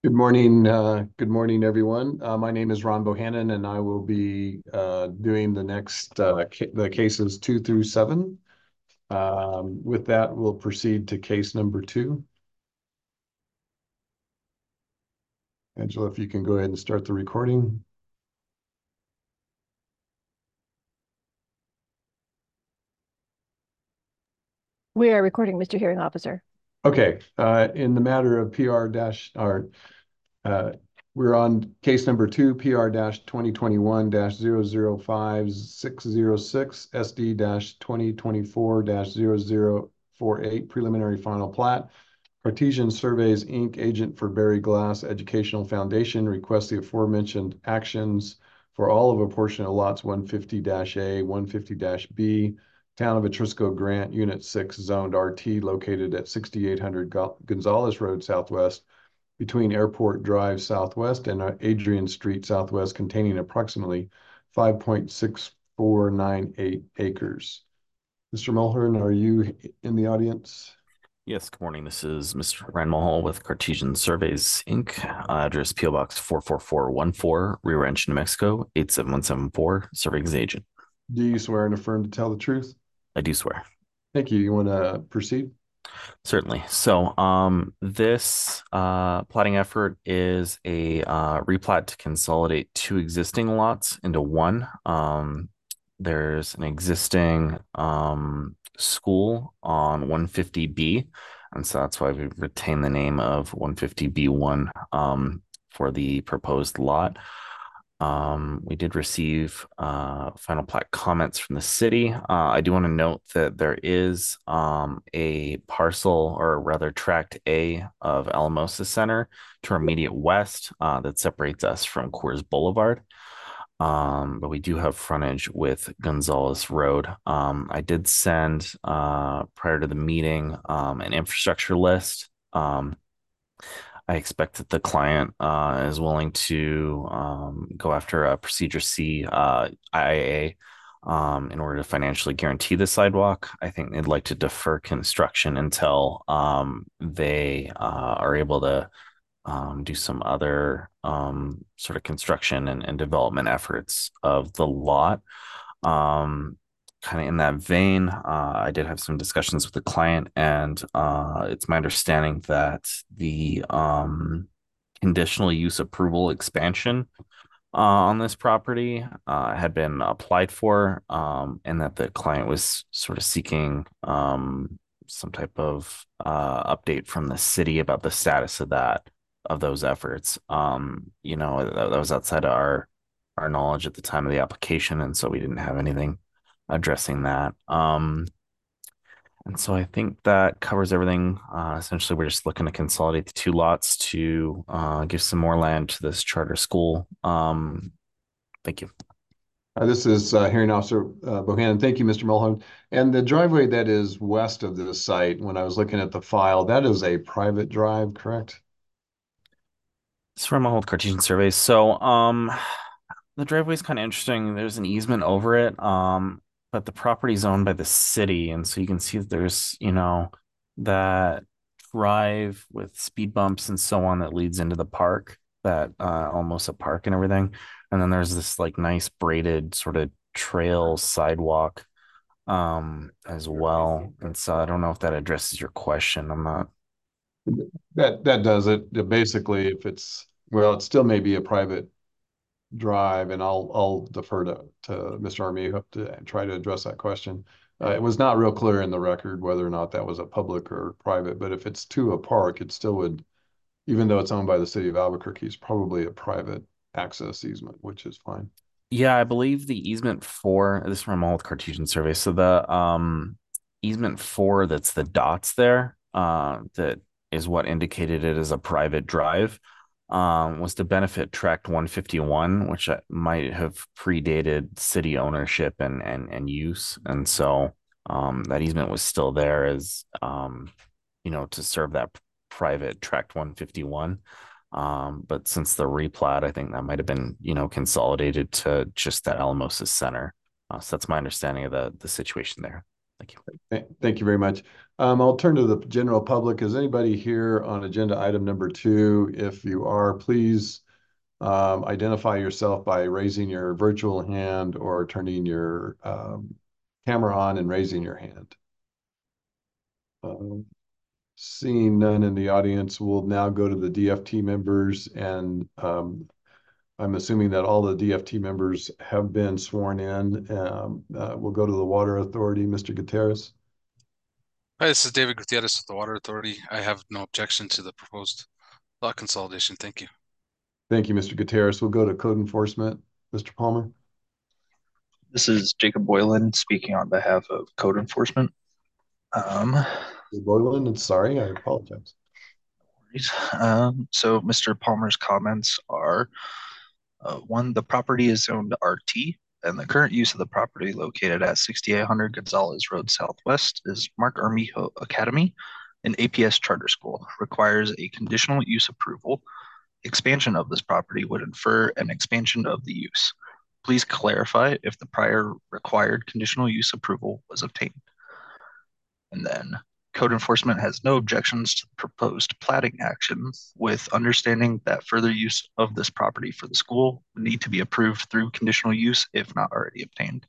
Good morning, everyone. My name is Ron Bohannon, and I will be doing the next the cases 2 through 7. With that, we'll proceed to case number 2. Angela, if you can go ahead and start the recording. We are recording, Mr. Hearing Officer. Okay. In the matter of PR dash, or uh, we're on case number 2, PR dash 2021-005606, SD dash 2024-0048, preliminary final plat. Cartesian Surveys, Inc., agent for Berry Glass Educational Foundation, requests the aforementioned actions for all of a portion of lots 150-A, 150-B, Town of Etrisco Grant, Unit 6, Zoned RT, located at 6800 Gonzales Road Southwest, between Airport Drive Southwest and Adrian Street Southwest, containing approximately 5.6498 acres. Mr. Mulhern, are you in the audience? Yes, good morning. This is Mr. Ryan Mulhall with Cartesian Surveys, Inc., address PO Box 44414, Rio Rancho, New Mexico, 87174, surveying agent. Do you swear and affirm to tell the truth? I do swear. Thank you. You want to proceed? Certainly. So, this plotting effort is a replat to consolidate two existing lots into one. There's an existing school on 150B, and so that's why we retain the name of 150B1 for the proposed lot. We did receive final plat comments from the city. I do want to note that there is a parcel, or rather tract A of Alamosa Center to our immediate west that separates us from Coors Boulevard. But we do have frontage with Gonzales Road. I did send prior to the meeting an infrastructure list. I expect that the client is willing to go after a Procedure C IAA in order to financially guarantee the sidewalk. I think they'd like to defer construction until they are able to do some other sort of construction and development efforts of the lot. Um, Kind of in that vein, I did have some discussions with the client, and it's my understanding that the conditional use approval expansion on this property had been applied for, and that the client was sort of seeking some type of update from the city about the status of those efforts. That was outside of our knowledge at the time of the application, and so we didn't have anything addressing that. And so I think that covers everything. Essentially, we're just looking to consolidate the two lots to give some more land to this charter school. Thank you. This is Hearing Officer Bohannon. Thank you, Mr. Mulholland. And the driveway that is west of this site, when I was looking at the file, that is a private drive, correct? It's from my old Cartesian surveys. So, the driveway is kind of interesting. There's an easement over it, but the property is owned by the city, and so you can see that there's, that drive with speed bumps and so on that leads into the park, that almost a park and everything. And then there's this like nice braided sort of trail sidewalk as well. And so I don't know if that addresses your question. I'm not. That does it. Basically, if it's, well, it still may be a private drive, and I'll defer to Mr. Armijo to try to address that question. It was not real clear in the record whether or not that was a public or private, but if it's to a park, it still would, even though it's owned by the city of Albuquerque, it's probably a private access easement, which is fine. Yeah, I believe the easement for this is from my old Cartesian survey. So the easement for that's the dots there, that is what indicated it as a private drive, was to benefit Tract 151, which might have predated city ownership and use. And so that easement was still there as to serve that private Tract 151. But since the replat, I think that might have been, consolidated to just that Alamosa Center. So that's my understanding of the situation there. Thank you. Thank you very much. I'll turn to the general public. Is anybody here on agenda item number 2? If you are, please identify yourself by raising your virtual hand or turning your camera on and raising your hand. Seeing none in the audience, we'll now go to the DFT members, and I'm assuming that all the DFT members have been sworn in. We'll go to the Water Authority, Mr. Gutierrez. Hi, this is David Gutierrez with the Water Authority. I have no objection to the proposed lot consolidation. Thank you. Thank you, Mr. Gutierrez. We'll go to Code Enforcement, Mr. Palmer. This is Jacob Boylan speaking on behalf of Code Enforcement. Boylan, sorry, I apologize. So Mr. Palmer's comments are, one, the property is zoned RT, and the current use of the property located at 6800 Gonzalez Road Southwest is Mark Armijo Academy, an APS charter school, requires a conditional use approval. Expansion of this property would infer an expansion of the use. Please clarify if the prior required conditional use approval was obtained. And then Code Enforcement has no objections to the proposed platting action, with understanding that further use of this property for the school would need to be approved through conditional use if not already obtained.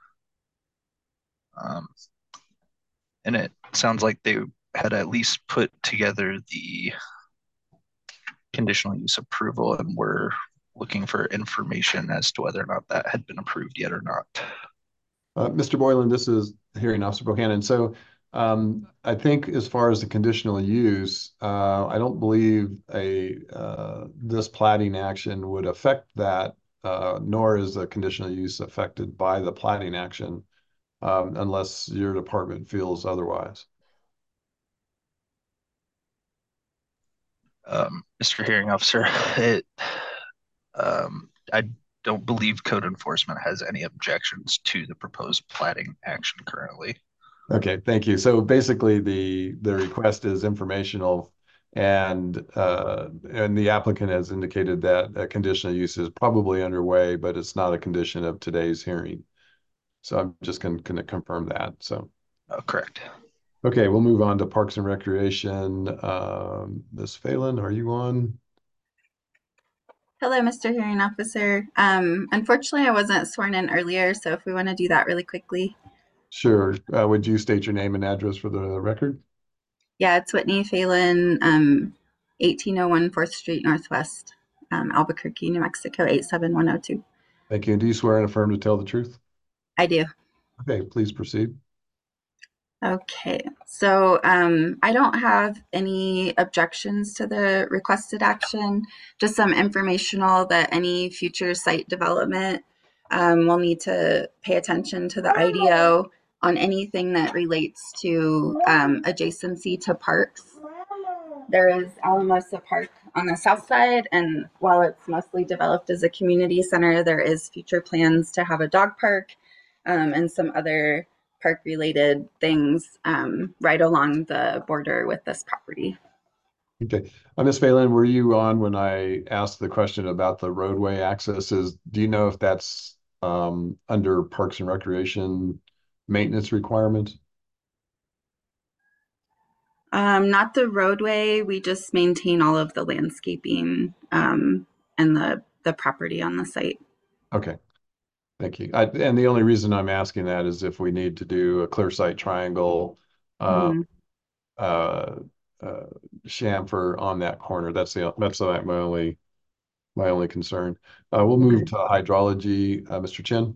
And it sounds like they had at least put together the conditional use approval and were looking for information as to whether or not that had been approved yet or not. Mr. Boylan, this is Hearing Officer Bohannon. So I think as far as the conditional use, I don't believe this platting action would affect that, nor is the conditional use affected by the platting action, unless your department feels otherwise. Mr. Hearing Officer, I don't believe Code Enforcement has any objections to the proposed platting action currently. Okay, thank you. So basically, the request is informational, and the applicant has indicated that a conditional use is probably underway, but it's not a condition of today's hearing. So I'm just going to confirm that. So correct. Okay, we'll move on to Parks and Recreation. Ms. Phelan, are you on? Hello, Mr. Hearing Officer. Unfortunately, I wasn't sworn in earlier, so if we want to do that really quickly. Sure. Would you state your name and address for the record? Yeah, it's Whitney Phelan, 1801 4th Street Northwest, Albuquerque, New Mexico, 87102. Thank you. And do you swear and affirm to tell the truth? I do. Okay, please proceed. Okay, so I don't have any objections to the requested action, just some informational that any future site development will need to pay attention to the IDO on anything that relates to adjacency to parks. There is Alamosa Park on the south side, and while it's mostly developed as a community center, there is future plans to have a dog park and some other park related things right along the border with this property. Okay. Ms. Phelan, were you on when I asked the question about the roadway accesses? Do you know if that's under Parks and Recreation maintenance requirements? Not the roadway. We just maintain all of the landscaping and the property on the site. Okay. Thank you. And the only reason I'm asking that is if we need to do a clear sight triangle, chamfer on that corner. That's my only concern. We'll move to hydrology. Mr. Chen.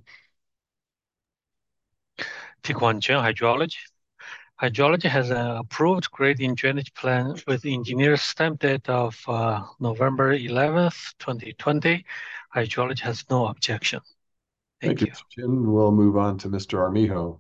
Tiquan Chen, Hydrology. Hydrology has an approved grading drainage plan with engineer's stamp date of November 11th, 2020. Hydrology has no objection. Thank you. Mr. Chen. We'll move on to Mr. Armijo.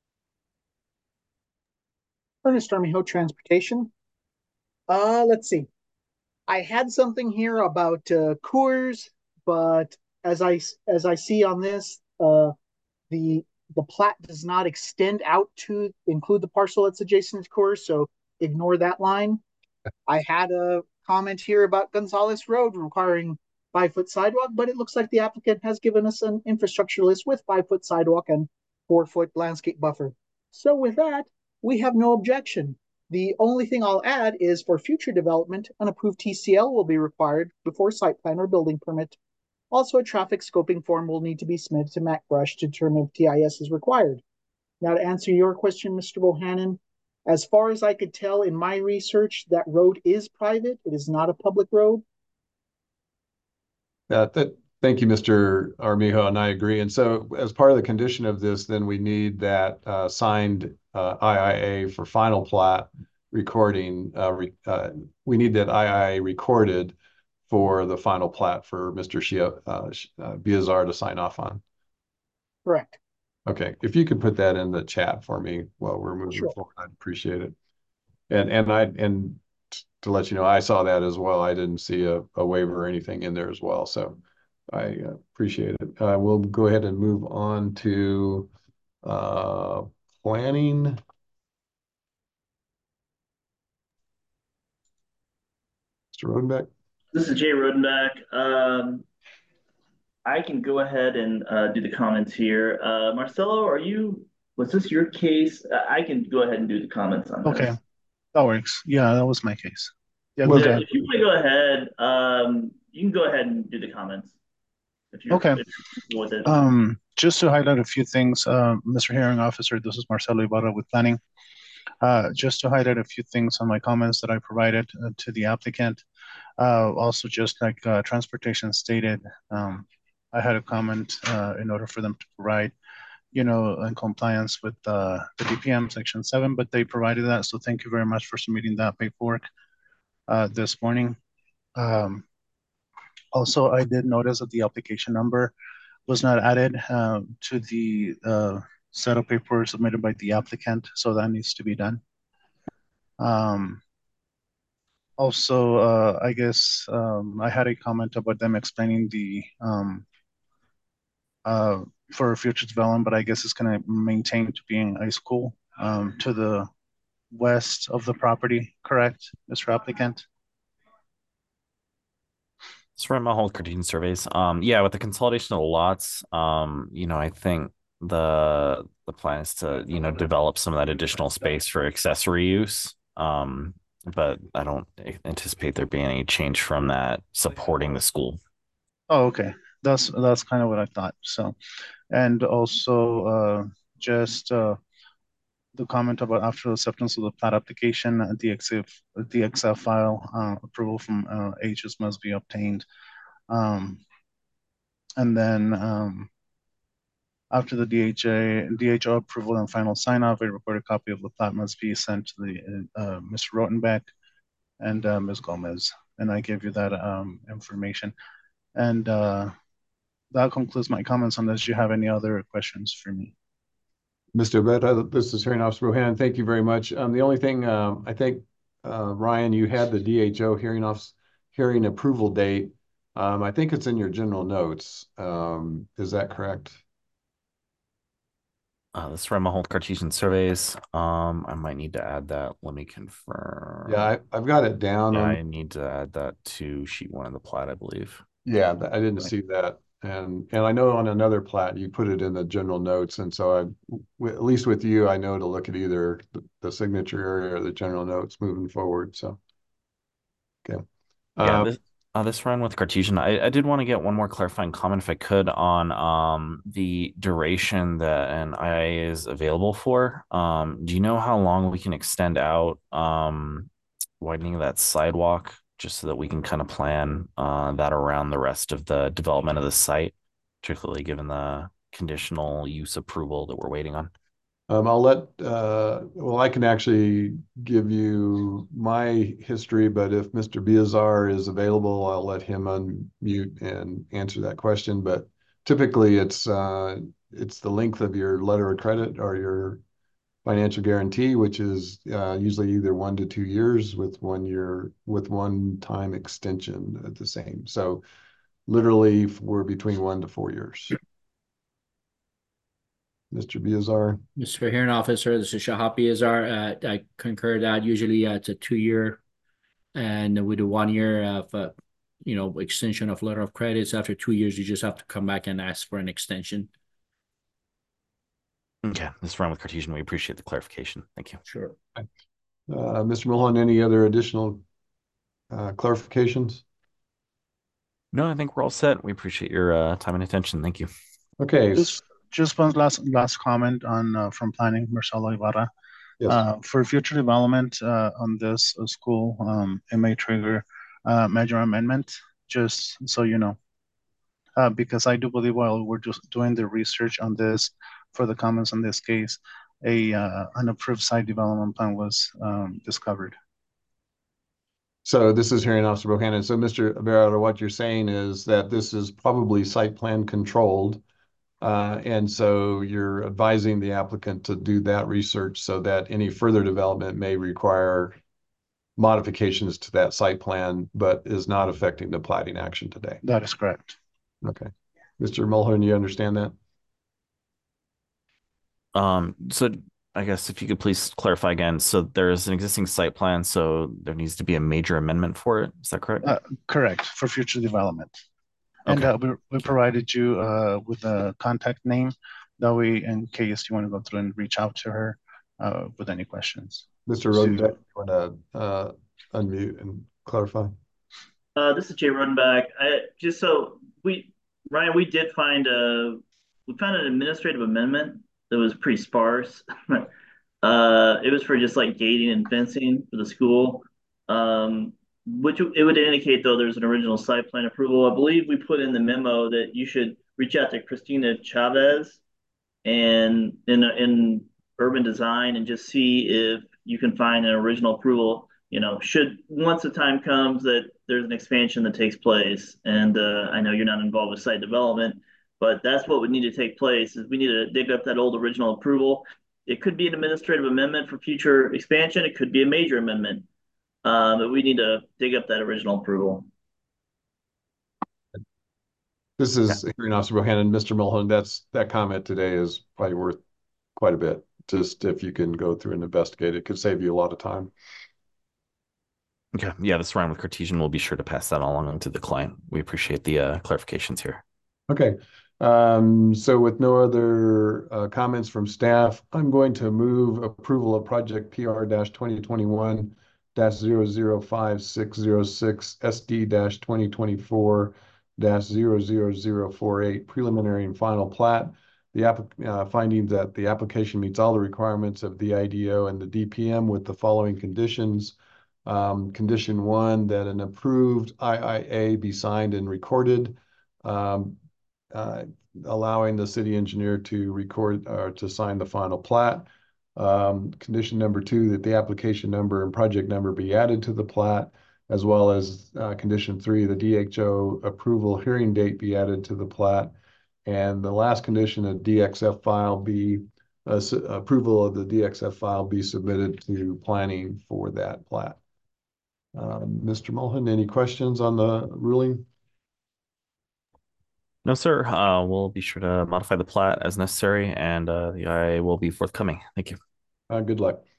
Ernest Armijo, Transportation. Let's see. I had something here about Coors, but as I see on this, the plat does not extend out to include the parcel that's adjacent to Coors, so ignore that line. I had a comment here about Gonzalez Road requiring 5-foot sidewalk, but it looks like the applicant has given us an infrastructure list with 5-foot sidewalk and 4-foot landscape buffer. So with that, we have no objection. The only thing I'll add is for future development, an approved TCL will be required before site plan or building permit. Also, a traffic scoping form will need to be submitted to MacBrush to determine if TIS is required. Now, to answer your question, Mr. Bohannon, as far as I could tell in my research, that road is private. It is not a public road. Thank you, Mr. Armijo, and I agree. And so as part of the condition of this, then we need that signed IIA for final plat recording. We need that IIA recorded for the final plat for Mr. Biazar to sign off on. Correct. Okay, if you could put that in the chat for me while we're moving Sure. forward, I'd appreciate it. And to let you know, I saw that as well. I didn't see a waiver or anything in there as well. So I appreciate it. We'll go ahead and move on to planning. Mr. Rodenbeck. This is Jay Rodenbeck. I can go ahead and do the comments here. Marcelo, was this your case? I can go ahead and do the comments on this. Okay, that works. Yeah, that was my case. Yeah, Well, go ahead. If you want to go ahead, you can go ahead and do the comments. Okay. If you're with it. Just to highlight a few things, Mr. Hearing Officer, this is Marcelo Ibarra with Planning. Just to highlight a few things on my comments that I provided to the applicant. Also, just like transportation stated, I had a comment in order for them to provide, in compliance with the DPM Section 7, but they provided that. So thank you very much for submitting that paperwork this morning. Also, I did notice that the application number was not added to the set of paperwork submitted by the applicant, so that needs to be done. Also, I guess I had a comment about them explaining the for future development, but I guess it's going to maintain to being a school to the west of the property, correct, Mr. Applicant? It's from my whole Cartesian surveys. Yeah, with the consolidation of the lots, I think the plan is to, develop some of that additional space for accessory use. But I don't anticipate there being any change from that supporting the school. Oh, okay. That's kind of what I thought. So, and also just the comment about after acceptance of the plat application, the XF file approval from AHS must be obtained. And then after the DHO approval and final sign off, a recorded copy of the plat must be sent to the Mr. Rotenbeck and Ms. Gomez. And I gave you that information. And that concludes my comments unless you have any other questions for me. Mr. Betta, this is Hearing Officer Bohannon. Thank you very much. The only thing I think, Ryan, you had the DHO hearing approval date. I think it's in your general notes. Is that correct? This is from my whole Cartesian surveys. I might need to add that. Let me confirm. Yeah, I've got it down. Yeah, I need to add that to sheet 1 of the plat, I believe. Yeah, I didn't see that. And I know on another plat you put it in the general notes, and so at least with you, I know to look at either the signature area or the general notes moving forward. So, okay. Yeah, this run with Cartesian, I did want to get one more clarifying comment if I could on the duration that an IA is available for. Do you know how long we can extend out widening of that sidewalk, just so that we can kind of plan that around the rest of the development of the site, particularly given the conditional use approval that we're waiting on? I can actually give you my history, but if Mr. Biazar is available, I'll let him unmute and answer that question. But typically it's the length of your letter of credit or your financial guarantee, which is usually either 1 to 2 years with 1 year with one-time extension at the same. So literally we're between 1 to 4 years. Mr. Biazar. Mr. Hearing Officer, this is Shahab Biazar. I concur that usually it's a 2-year and with a 1 year of extension of letter of credits. After 2 years, you just have to come back and ask for an extension. Okay, this is Ron with Cartesian. We appreciate the clarification. Thank you. Sure. Mr. Mulholland, any other additional clarifications? No, I think we're all set. We appreciate your time and attention. Thank you. Okay. Just one last comment on from planning, Marcelo Ibarra. Yes. For future development on this school, it may trigger major amendment, just so you know. Because I do believe while we're just doing the research on this for the comments on this case, an approved site development plan was discovered. So this is Hearing Officer Bohannon. So Mr. Ibarra, what you're saying is that this is probably site plan controlled. And so you're advising the applicant to do that research so that any further development may require modifications to that site plan, but is not affecting the plating action today. That is correct. Okay. Mr. Mulholland, you understand that? So I guess if you could please clarify again. So there's an existing site plan, so there needs to be a major amendment for it. Is that correct? Correct, for future development. And Okay. we provided you with a contact name. That way, in case you want to go through and reach out to her with any questions. Mr. Rodenbeck, you want to unmute and clarify? This is Jay Rodenbach. Just so Ryan, we found an administrative amendment that was pretty sparse. It was for just like gating and fencing for the school. Which it would indicate though there's an original site plan approval. I believe we put in the memo that you should reach out to Christina Chavez and in urban design and just see if you can find an original approval. Should once the time comes that there's an expansion that takes place, and I know you're not involved with site development, but that's what would need to take place is we need to dig up that old original approval. It could be an administrative amendment for future expansion. It could be a major amendment. But we need to dig up that original approval. This is Hearing Officer Bohannon. Mr. Mulholland, that comment today is probably worth quite a bit. Just if you can go through and investigate, it could save you a lot of time. Okay. Yeah, this round with Cartesian, we'll be sure to pass that along to the client. We appreciate the clarifications here. Okay. So with no other comments from staff, I'm going to move approval of project PR-2021-005-606 SD-2024-00048 preliminary and final plat. The finding that the application meets all the requirements of the IDO and the DPM with the following conditions. Condition 1, that an approved IIA be signed and recorded, allowing the city engineer to record or to sign the final plat. Condition number 2, that the application number and project number be added to the plat, as well as condition 3, the DHO approval hearing date be added to the plat. And the last condition, a DXF file be approval of the DXF file be submitted to planning for that plat. Mr. Mulholland, any questions on the ruling? No, sir. We'll be sure to modify the plat as necessary, and the IA will be forthcoming. Thank you. Good luck.